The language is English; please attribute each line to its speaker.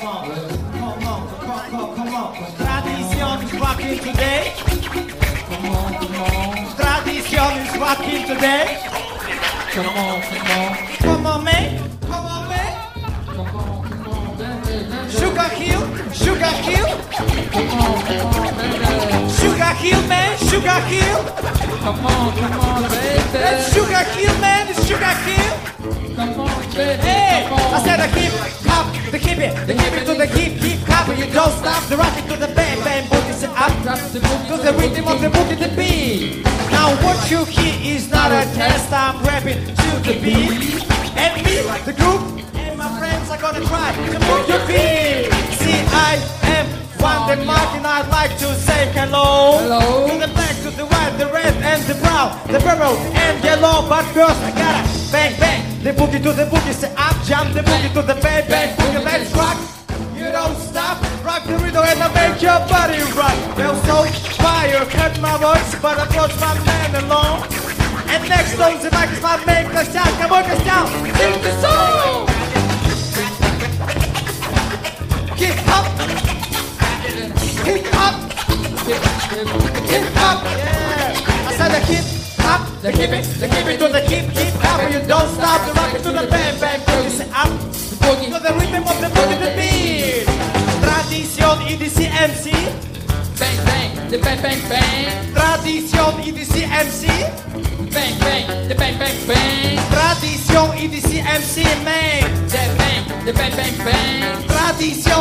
Speaker 1: come on. Tradition is rocking today.
Speaker 2: Come on.
Speaker 1: Tradition is rocking today.
Speaker 2: Come on.
Speaker 1: Come on, man.
Speaker 2: Come on, baby.
Speaker 1: Sugar Hill.
Speaker 2: Come on, baby.
Speaker 1: Sugar Hill, man. Sugar Hill.
Speaker 2: Come on, baby.
Speaker 1: That's Sugar Hill, man. It's Sugar Hill.
Speaker 2: Come on, baby.
Speaker 1: Hey,
Speaker 2: Come on.
Speaker 1: I said the hip hop, the hip it to the hip hop. You don't stop the rocking to the bang bang boogie. Say up to the rhythm of the boogie, the beat. Now what you hear is not a test. I'm rapping to the beat, and me, the group, and my friends are gonna try to move your feet. See, I am Juan de Mark, and I'd like to say hello. To the black, to the white, the red, and the brown, the purple, and yellow. But first I gotta bang bang the boogie to the boogie. Say up, jump the boogie to the bang bang boogie. Let's rock. You don't stop, rock the rhythm and I make your body rock. Feel so fire, cut my voice, but I brought my man along. And next on the mic is my man, Christian. Come on, Christian, sing the song. Hip hop, hip hop, hip hop. Yeah, I said the hip hop, the keep it to the hip hop. You don't stop, the rock it to the bang bang boogie. Say up. To the rhythm of the boogie, the beat. Tradition EDC MC.
Speaker 2: Bang, bang, the bang, bang, bang.
Speaker 1: Tradition EDC MC.
Speaker 2: Bang, bang, the bang, bang, bang.
Speaker 1: Tradition EDC MC, man.
Speaker 2: That bang, the bang, bang, bang.
Speaker 1: Tradition